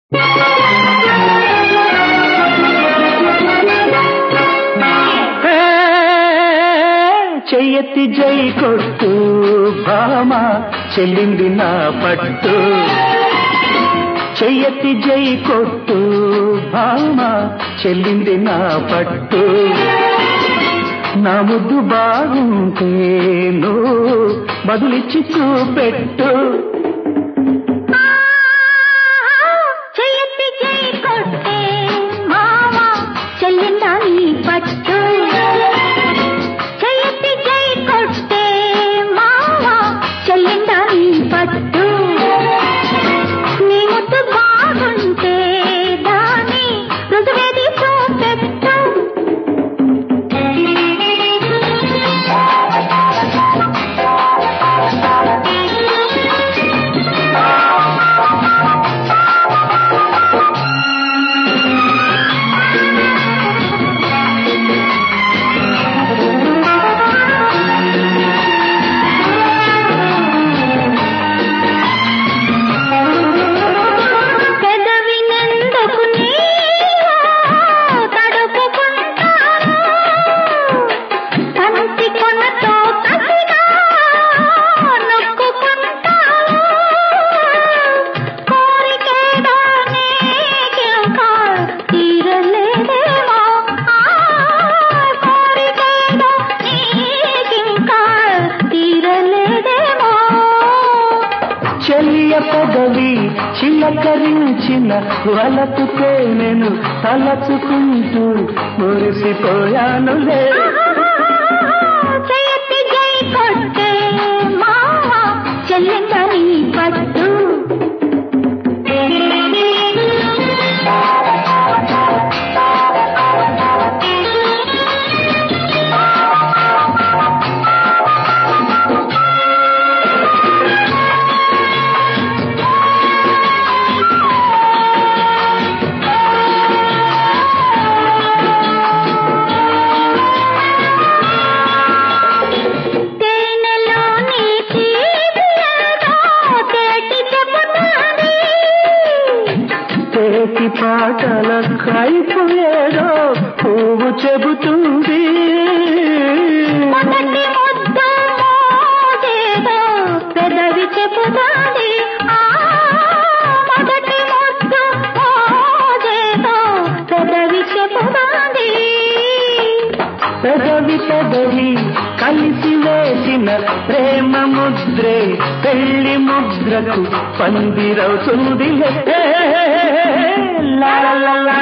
చెయ్యెత్తి జై కొట్టు భామ చెల్లింది నా పట్టు. చెయ్యెత్తి జై కొట్టు భామ చెల్లింది నా పట్టు. నా ముద్దు బాగుంటే నువ్వు బదులిచ్చి చూపెట్టు. చెయ్యెత్తి జై కొట్టే మామ చెల్లిందా నీ పట్టు. చెయ్యెత్తి జై కొట్టే మామ చెల్లిందా నీ పట్టు. నీ ముద్దు బాగుంటే దాని రుజువేది చూపెట్టు. చెలియ పదవి చిలకరించిన వలపుకే నేను తలచుకుంటూ మురిసిపోయానులే. చెయ్యెత్తి జై కొట్టే మామ చెల్లిందా నీ పట్టు. చేతి పాటల కైపు ఏదో పువ్వు చెబుతుంది. మొదటి ముద్దు మోజేదో పెదవి చెబుతుంది. మొదటి ముద్దు మోజేదో పెదవి చెబుతుంది. పెదవి పెదవి కలిసి వేసిన ప్రేమ ముద్రే పెళ్లి ముద్రకు పందిరవుతుంది. లా లా లా